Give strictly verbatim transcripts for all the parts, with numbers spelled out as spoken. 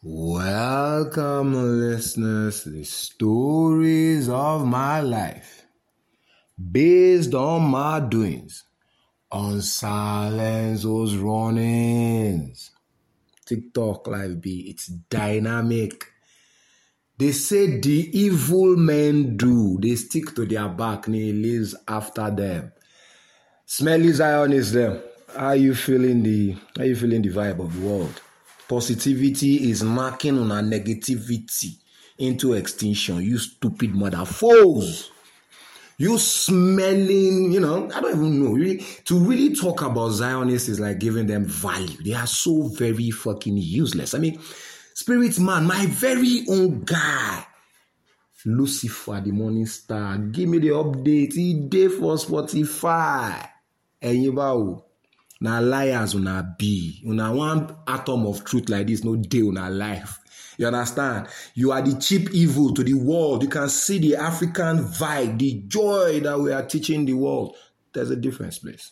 Welcome, listeners, to the stories of my life, based on my doings, on Silenzo's runnings. TikTok Live B, it's dynamic. They say the evil men do. They stick to their back and he lives after them. Smelly Zion is them. How are you feeling the, how are you feeling the vibe of the world? Positivity is marking on a negativity into extinction. You stupid mother foes. You smelling, you know, I don't even know. Really, to really talk about Zionists is like giving them value. They are so very fucking useless. I mean, Spirit Man, my very own guy, Lucifer, the morning star, give me the update. He day for Spotify. And you bow. Now liars una be. Una one atom of truth like this, no day una life. You understand? You are the cheap evil to the world. You can see the African vibe, the joy that we are teaching the world. There's a difference, please.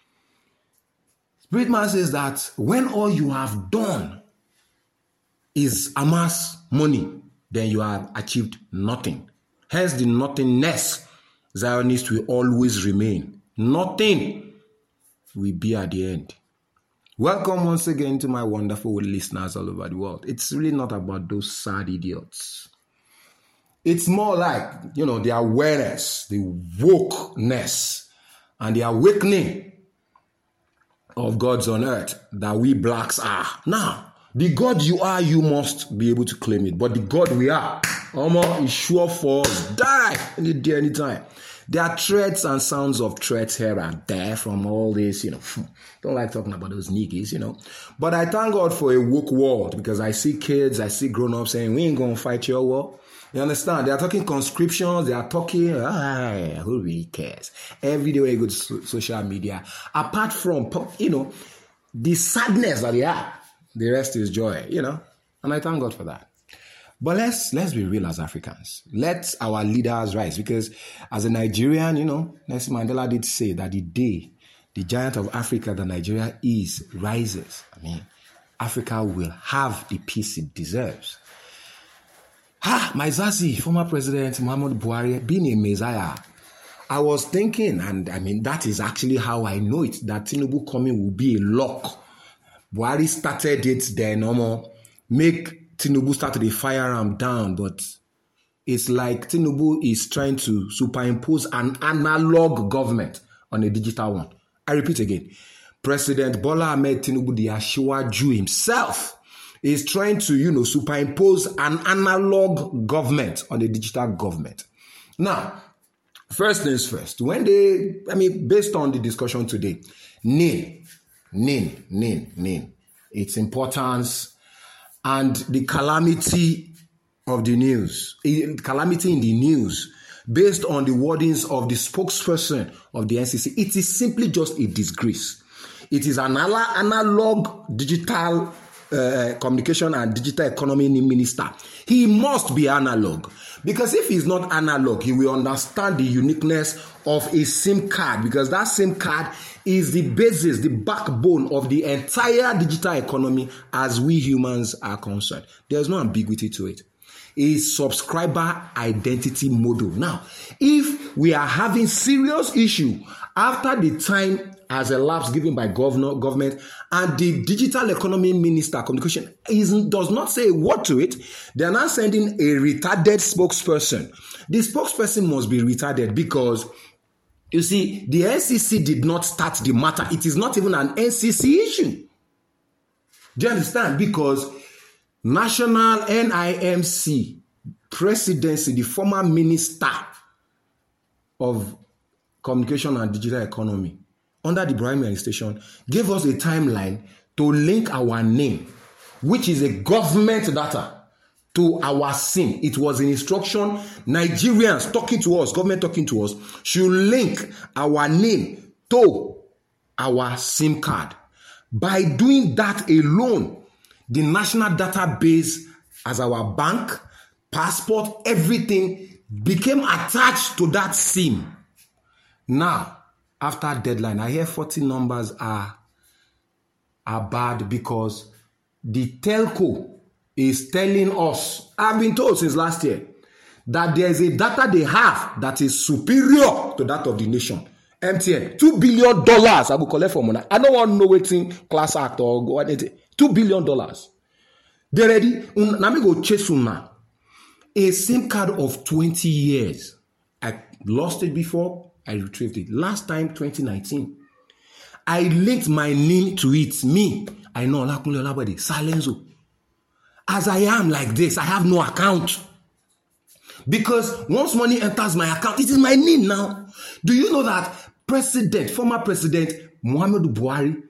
Spirit Man says that when all you have done is amass money, then you have achieved nothing. Hence the nothingness Zionists will always remain. Nothing will be at the end. Welcome once again to my wonderful listeners all over the world. It's really not about those sad idiots. It's more like, you know, the awareness, the wokeness, and the awakening of gods on earth that we blacks are. Now, the God you are, you must be able to claim it. But the God we are, Omo, is sure for us. Die any day, anytime. There are threats and sounds of threats here and there from all this, you know. Don't like talking about those niggas, you know. But I thank God for a woke world because I see kids, I see grown-ups saying, we ain't going to fight your war. You understand? They are talking conscriptions. They are talking, ah, who really cares? Every day when you go to so- social media, apart from, you know, the sadness that they have, the rest is joy, you know. And I thank God for that. But let's let's be real as Africans. Let our leaders rise. Because as a Nigerian, you know, Nelson Mandela did say that the day the giant of Africa that Nigeria is rises, I mean, Africa will have the peace it deserves. Ah, my Zazi, former President Muhammadu Buhari, being a messiah, I was thinking, and I mean, that is actually how I know it, that Tinubu coming will be a lock. Buhari started it, then normal, make Tinubu started a firearm down, but it's like Tinubu is trying to superimpose an analog government on a digital one. I repeat again, President Bola Ahmed Tinubu, the Asiwaju himself, is trying to, you know, superimpose an analog government on a digital government. Now, first things first, when they, I mean, based on the discussion today, N I N, N I N, N I N, N I N, its importance, and the calamity of the news, calamity in the news, based on the wordings of the spokesperson of the N C C, it is simply just a disgrace. It is an analog digital uh, communication and digital economy minister. He must be analog, because if he's not analog, he will understand the uniqueness of a SIM card, because that SIM card is the basis, the backbone of the entire digital economy as we humans are concerned. There's no ambiguity to it. It's subscriber identity model. Now, if we are having serious issue after the time has elapsed given by governor, government, and the digital economy minister communication is, does not say a word to it, they are now sending a retarded spokesperson. The spokesperson must be retarded because, you see, the N C C did not start the matter. It is not even an N C C issue. Do you understand? Because National N I M C presidency, the former minister of communication and digital economy under the Buhari administration, gave us a timeline to link our name, which is a government data, to our SIM. It was an instruction. Nigerians talking to us, government talking to us, should link our name to our SIM card. By doing that alone, the national database as our bank, passport, everything became attached to that SIM. Now, after deadline, I hear forty numbers are, are bad because the telco is telling us, I've been told since last year, that there is a data they have that is superior to that of the nation. M T N, two billion dollars I will collect from money. I don't want to know waiting class act or go anything. two billion dollars. They ready? Let me go chase una. A SIM card of twenty years. I lost it before. I retrieved it. Last time, twenty nineteen. I linked my name to it. Me. I know Olakunle Olabode. Salenzo. As I am like this, I have no account. Because once money enters my account, it is my name now. Do you know that President, former President Muhammadu Buhari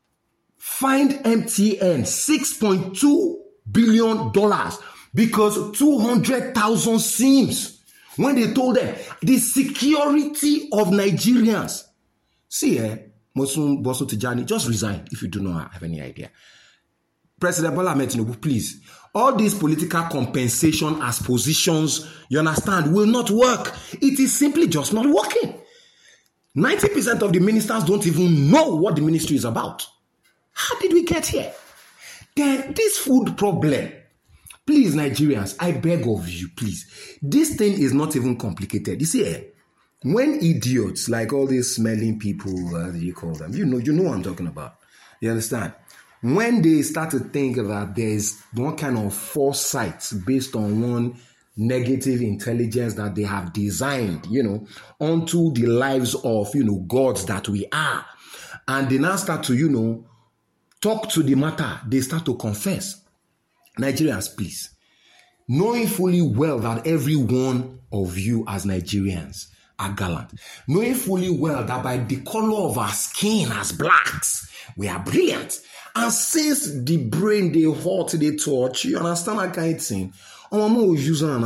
fined M T N six point two billion dollars because two hundred thousand SIMs when they told them the security of Nigerians. See, eh, Mosun Boso Tijani, just resign if you do not have any idea. President Bola Ahmed Tinubu, please. All these political compensation as positions, you understand, will not work. It is simply just not working. ninety percent of the ministers don't even know what the ministry is about. How did we get here? Then this food problem, please, Nigerians, I beg of you, please. This thing is not even complicated. You see, eh, when idiots like all these smelling people, uh, you call them, you know, you know what I'm talking about. You understand? When they start to think that there's one kind of foresight based on one negative intelligence that they have designed, you know, onto the lives of, you know, gods that we are. And they now start to, you know, talk to the matter. They start to confess. Nigerians, please, knowing fully well that every one of you as Nigerians are gallant, knowing fully well that by the color of our skin as blacks, we are brilliant. And since the brain, they hot, they touch, you understand that kind of thing? I'm using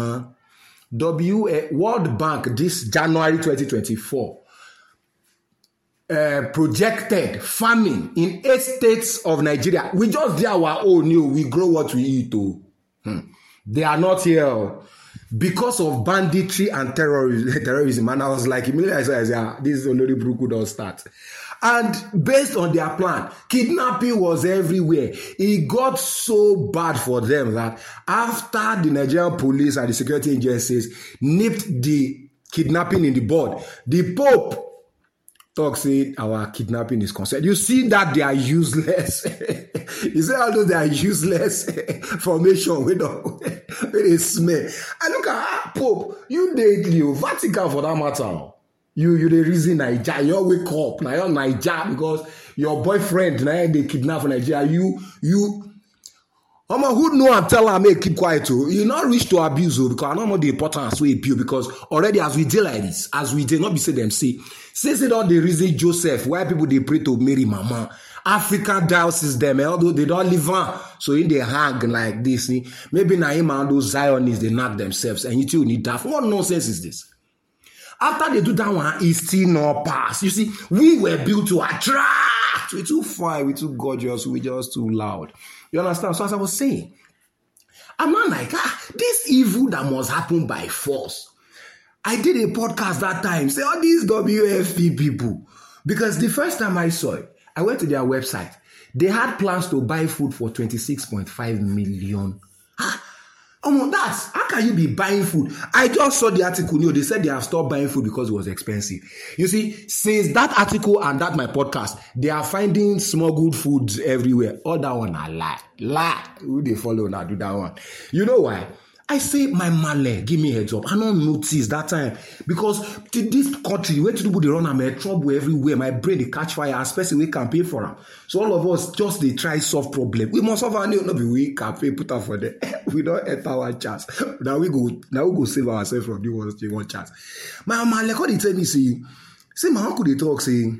W World Bank this January twenty twenty-four uh, projected famine in eight states of Nigeria. We just do our own, you know, we grow what we eat. Oh. Hmm. They are not here because of banditry and terrorism. terrorism. And I was like, immediately I said, yeah, this is only Bruku don't start. And based on their plan, kidnapping was everywhere. It got so bad for them that after the Nigerian police and the security agencies nipped the kidnapping in the bud, the Pope talk said our kidnapping is concerned. You see that they are useless. You see all those they are useless formation with a smell. I look at ah, Pope, you did you Vatican for that matter. You you the reason Nigeria, you wake up now you're Nigeria because your boyfriend now they kidnap for Nigeria. You you I'm a who know and tell her make keep quiet too. You not reach to abuse because I don't know the importance we appeal because already as we deal like this, as we did not be say them say, say say all the reason Joseph, why people they pray to Mary Mama. Africa diocese them, although they don't live on. So in they hang like this, maybe now him and those Zionists they knock themselves and you too need that. What nonsense is this? After they do that one, it still not pass. You see, we were built to attract. We're too fine, we're too gorgeous, we're just too loud. You understand? So as I was saying, I'm not like, ah, this evil that must happen by force. I did a podcast that time, say all these W F P people. Because the first time I saw it, I went to their website. They had plans to buy food for twenty-six point five million. Ah, oh, that's, how can you be buying food? I just saw the article, you know, they said they have stopped buying food because it was expensive. You see, since that article and that my podcast, they are finding smuggled foods everywhere. All that one, I lie. Lie. Who they follow now do that one? You know why? I say, my male, give me a heads up. I don't notice that time. Because to this country, where to do they run, I'm in trouble everywhere. My brain, they catch fire, especially we can pay for them. So all of us, just they try solve problem. We must have any, not be we can pay, put up for them. We don't enter our chance. Now we go, now we go save ourselves from the ones one chance. My male, what they tell me, say, say, my uncle, they talk, say,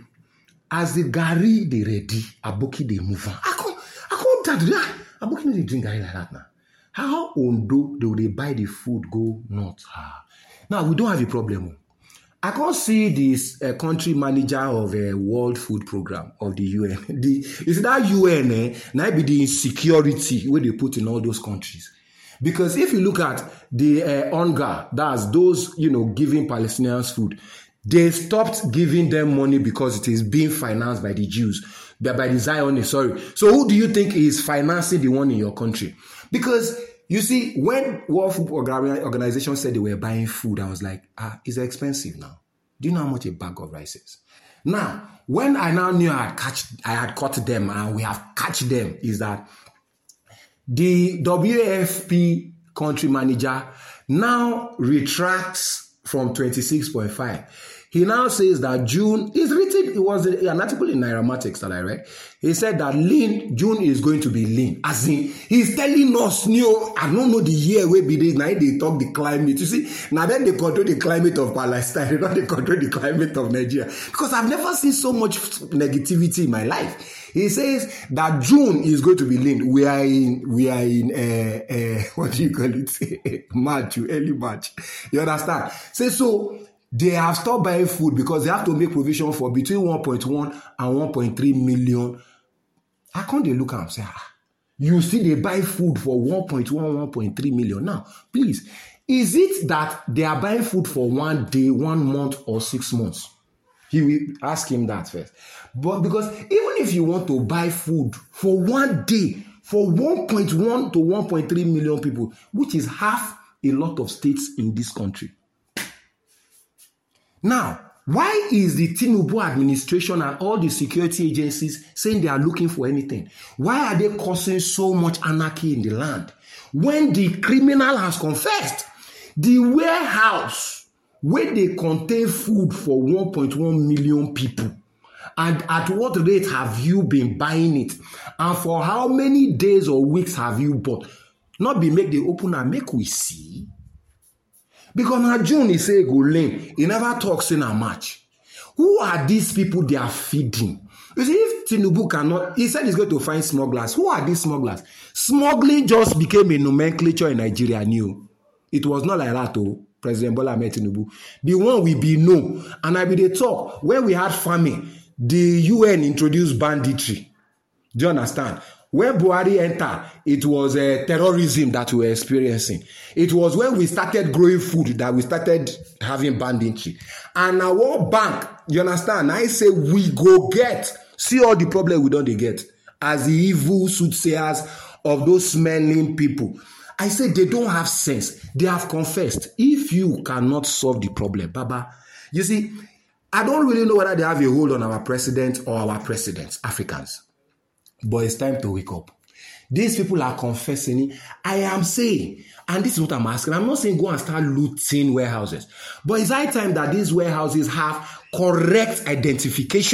as the Gary, they ready, Aboki, they move on. I can't, I can't tell you that. Aboki, they drink Gary like that now. How Ondo do they buy the food go north? Ah. Now, we don't have a problem. I can't see this uh, country manager of a uh, World Food Program of the U N. The, is that U N, eh, now be the insecurity where they put in all those countries. Because if you look at the uh, hunger, that's those, you know, giving Palestinians food, they stopped giving them money because it is being financed by the Jews, by the Zionists, sorry. So who do you think is financing the one in your country? Because, you see, when World Food Organization said they were buying food, I was like, ah, it's expensive now. Do you know how much a bag of rice is? Now, when I now knew I had catch, I had caught them and we have catch them, is that the W F P country manager now retracts from twenty-six point five. He now says that June is written, it was an article in Nairametrics that I read. He said that lean, June is going to be lean. As in, he's telling us, new, I don't know the year where be this, now they talk the climate. You see, now then they control the climate of Palestine, not they control the climate of Nigeria. Because I've never seen so much negativity in my life. He says that June is going to be lean. We are in, we are in, uh, uh, what do you call it? March, early March. You understand? Say so. They have stopped buying food because they have to make provision for between one point one and one point three million. How come they look at and say, ah, you see they buy food for one point one, one point three million. Now, please, is it that they are buying food for one day, one month, or six months? He will ask him that first. But because even if you want to buy food for one day, for one point one to one point three million people, which is half a lot of states in this country. Now, why is the Tinubu administration and all the security agencies saying they are looking for anything? Why are they causing so much anarchy in the land? When the criminal has confessed, the warehouse where they contain food for one point one million people, and at what rate have you been buying it? And for how many days or weeks have you bought? Not be make the open and make we see. Because now June he say go lame. He never talks in a match. Who are these people they are feeding? You see, if Tinubu cannot, he said he's going to find smugglers. Who are these smugglers? Smuggling just became a nomenclature in Nigeria new. It was not like that to President Bola Ahmed Tinubu. The one we be know. And I be the talk, when we had famine, the U N introduced banditry. Do you understand? When Buhari entered, it was uh, terrorism that we were experiencing. It was when we started growing food that we started having banditry. And our World Bank, you understand? I say we go get, see all the problem we don't get as the evil soothsayers of those smelling people. I say they don't have sense. They have confessed. If you cannot solve the problem, Baba, you see, I don't really know whether they have a hold on our president or our presidents, Africans. But it's time to wake up. These people are confessing it. I am saying, and this is what I'm asking, I'm not saying go and start looting warehouses. But it's high time that these warehouses have correct identification.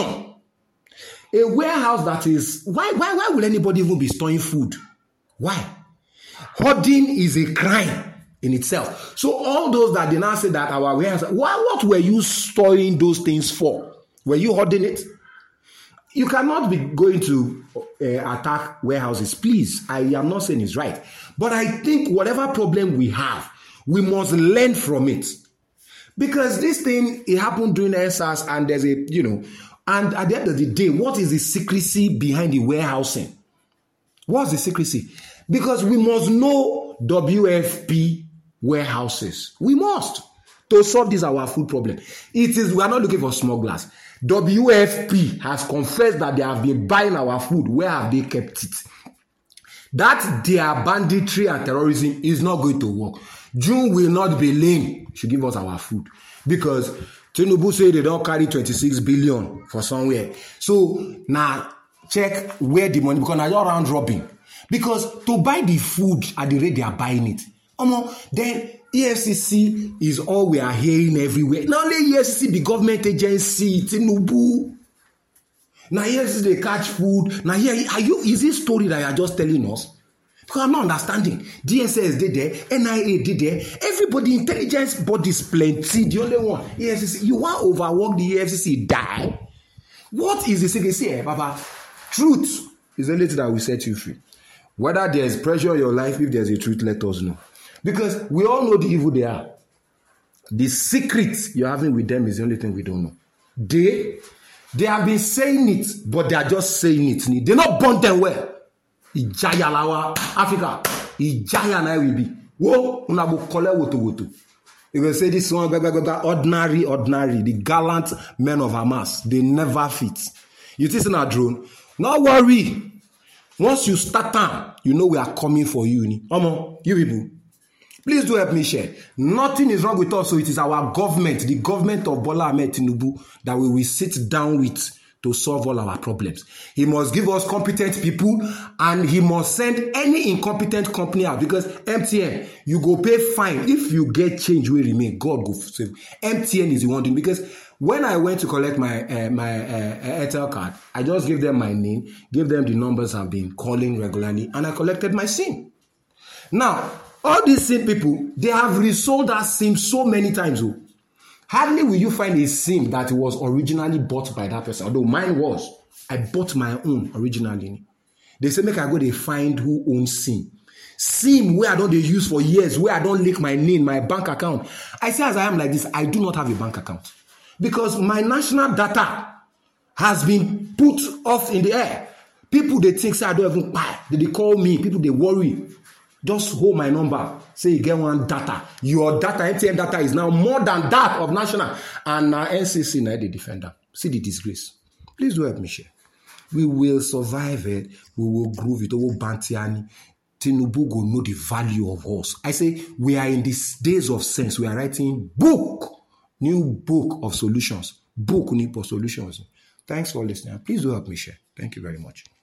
A warehouse that is, why, why, why will anybody even be storing food? Why? Hoarding is a crime in itself. So all those that did not say that our warehouse, why, what were you storing those things for? Were you hoarding it? You cannot be going to uh, attack warehouses. Please, I am not saying it's right. But I think whatever problem we have, we must learn from it. Because this thing, it happened during S A R S and there's a, you know, and at the end of the day, what is the secrecy behind the warehousing? What's the secrecy? Because we must know W F P warehouses. We must. To solve this our food problem. It is, we are not looking for smugglers. W F P has confessed that they have been buying our food. Where have they kept it? That their banditry and terrorism is not going to work. June will not be lame. Should give us our food. Because Tinubu say they don't carry twenty-six billion for somewhere. So now check where the money, because now you're round robbing. Because to buy the food at the rate they are buying it, um, then E F C C is all we are hearing everywhere. Not only E F C C, the government agency, Tinubu. Now E F C C they catch food. Now here, are you? Is this story that you are just telling us? Because I'm not understanding. D S S did there, N I A did there. Everybody, intelligence bodies plenty. The only one, E F C C. You want to overwork the E F C C? Die. What is the secrecy, eh, Baba? Truth is the only thing that will set you free. Whether there is pressure in your life, if there's a truth, let us know. Because we all know the evil they are. The secret you're having with them is the only thing we don't know. They, they have been saying it, but they are just saying it. They're not born them well. Ijaya lawa Africa. Ijaya na will be. Whoa, unabu kole woto woto. You can say this one, ordinary, ordinary. The gallant men of Hamas, they never fit. You think in a drone? No worry. Once you start time, you know we are coming for you. Omo, you people, please do help me share. Nothing is wrong with us, so it is our government, the government of Bola Ahmed Tinubu, that we will sit down with to solve all our problems. He must give us competent people, and he must send any incompetent company out, because M T N, you go pay fine. If you get change where remain, God go save. M T N is the one thing, because when I went to collect my uh, my uh, Airtel card, I just gave them my name, gave them the numbers I've been calling regularly, and I collected my SIM. Now, all these SIM people, they have resold that SIM so many times. Oh. Hardly will you find a SIM that was originally bought by that person, although mine was. I bought my own originally. They say, make I go, they find who owns SIM. SIM where I don't they use for years, where I don't link my name, my bank account. I say, as I am like this, I do not have a bank account. Because my national data has been put off in the air. People, they think, say, I don't even buy. They, they call me. People, they worry. Just hold my number. Say you get one data. Your data, M T N data, is now more than that of national. And uh, N C C, now the defender. See the disgrace. Please do help me share. We will survive it. We will groove it. We will bantiani. Tinubu will know the value of us. I say, we are in these days of sense. We are writing book. New book of solutions. Book new for solutions. Thanks for listening. Please do help me share. Thank you very much.